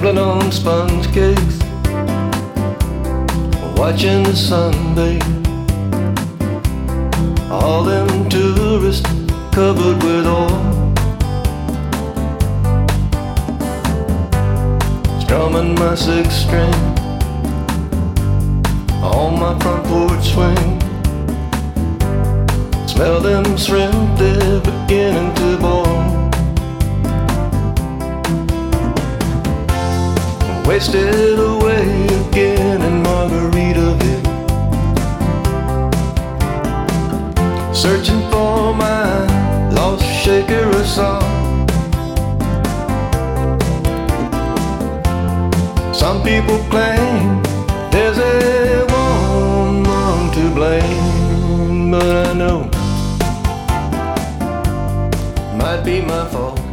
sipping on sponge cakes, watching the sun bathe. All them tourists covered with oil, strumming my sixth string on my front porch swing. Smell them shrimp, they're beginning to boil. Wasted away again in Margaritaville, searching for my lost shaker of salt. Some people claim there's a woman to blame, but I know might be my fault.